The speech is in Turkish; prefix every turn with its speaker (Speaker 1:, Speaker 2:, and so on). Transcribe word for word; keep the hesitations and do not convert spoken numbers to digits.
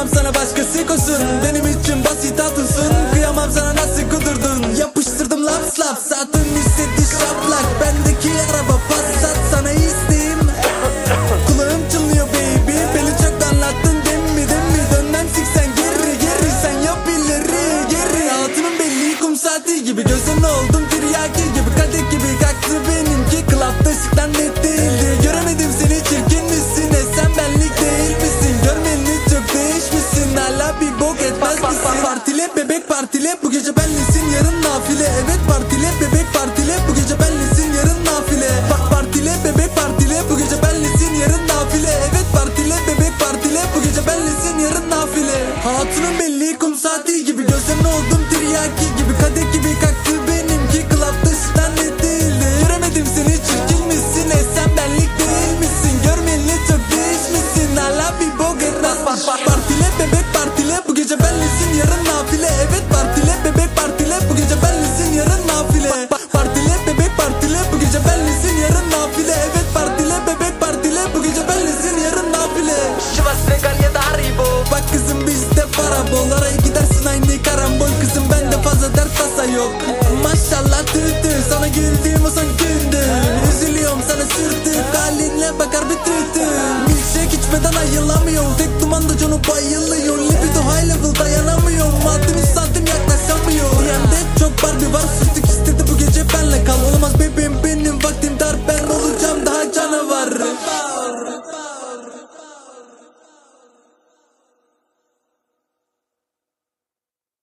Speaker 1: sana başkası kosun. Benim için basit hatınsın, kıyamam sana nasıl kudurdun. Yapıştırdım laps laps, satın istedi şaplak. Bendeki araba Passat, sana isteğim. Kulağım çınlıyor baby, beni çok anlattın demmi demmi. Dönmem siksen geri geri, sen yap ileri geri. Altının belli kum saati gibi, gözün oldum tiryaki gibi. Kadeh gibi kalktı benimki, klapta ışıktan net değildi. Göremedim seni, çirkin misin, e sen benlik değil misin? Görmeni çok değişmişsin, hala bir bok etmez misin? Partile bebek partile, bu gece benlesin yarın nafile. Evet partile bebek partile, bu gece benlesin yarın nafile. Bak partile bebek partile, bu gece benlesin yarın nafile. Evet partile bebek partile, bu gece benlesin yarın nafile. Hatunun belli kum saati gibi, gözlerin oldum tiryaki gibi. Kadeh gibi kalktı benimki, klapta ışıktan net değildi. Göremedim seni, çirkin misin, e sen benlik değil misin? Görmeli çok değişmişsin, hala bir bok etmez. Partile bebek partile, bu gece benlesin yarın nafile. Evet partile bebek partile, bu gece benlesin yarın nafile. Partile bebek partile, bu gece benlesin yarın nafile. Evet partile bebek partile, bu gece benlesin yarın nafile.
Speaker 2: Şivas Regal ya da Haribo.
Speaker 1: Bak kızım bizde para bol, araya gidersin aynı karambol. Kızım bende fazla dert tasa yok. Maşallah tütü, sana güldüğüm o son gündü. Üzülüyorum sana sürtük, halinle bakar bir tütü. Milkshake içmeden ayılamıyorum, tek dumanda canım bayılıyor. Libido high level dayanamıyorum, maddim santim yaklaşamıyor. Yemde çok Barbie var, süt